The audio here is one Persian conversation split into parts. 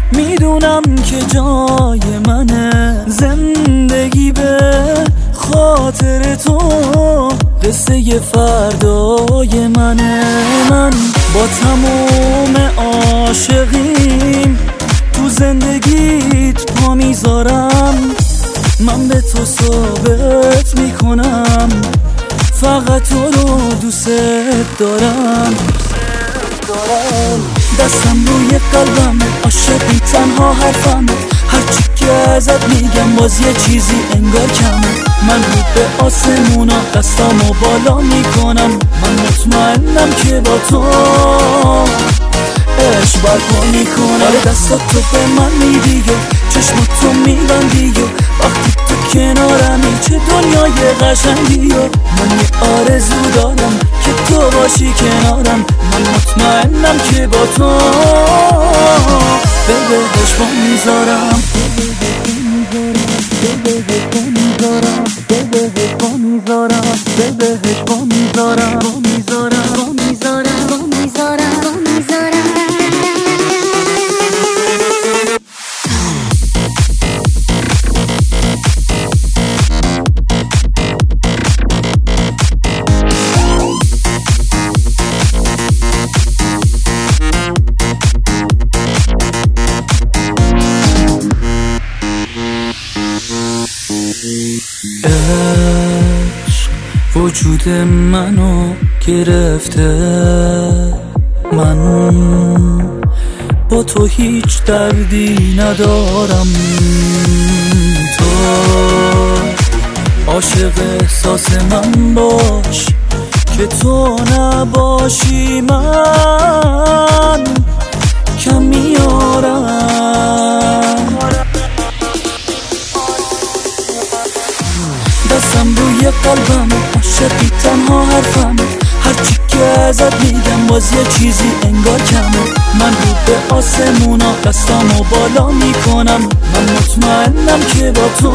میدونم که جای منه زندگی به خاطر تو، قصه فردای منه. من با تموم عاشقیم تو زندگیت پا میذارم، من به تو ثابت میکنم فقط تو رو دوست دارم. دستم روی قلبم، عاشقی تنها حرفمه، هرچی که ازت میگم باز یه چیزی انگار کمه. من رو به آسمونا دستامو بالا میکنم، من مطمئنم که با تو عشق برپا میکنم. آره دستات تو به من میدی و چشمات تو میبندی و وقتی تو کنارمی چه دنیای قشنگی و من یه آرزو دارم که تو باشی کنارم. من مطمئنم که با تو به بهش پا میذارم، به بهش پا میذارم، به بهش پا میذارم، به بهش پا میذارم، پا میذارم، پا میذارم، پا میذارم، پا میذارم. عشق وجود منو گرفته، من با تو هیچ دردی ندارم. تو عاشق احساس من باش که تو نباشی من کم میارم. دستم روی قلبم، عاشقی تنها حرفمه، هرچی که ازت میگم باز یه چیزی انگار کمه. من رو به آسمونا دستامو بالا میکنم، من مطمئنم که با تو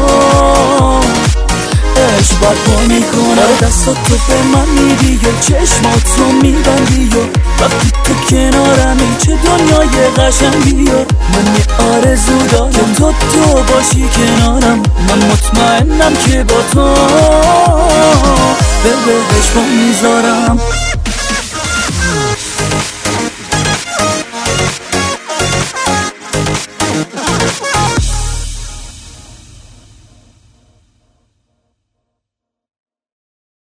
عشق برپا میکنم. دستات تو به من میدی و چشمات تو میبندی و وقتی تو کنارمی چه دنیای قشنگی و من یه آرزو دارم که تو باشی کنارم. من مطمئنم که با تو به بهش پا میذارم.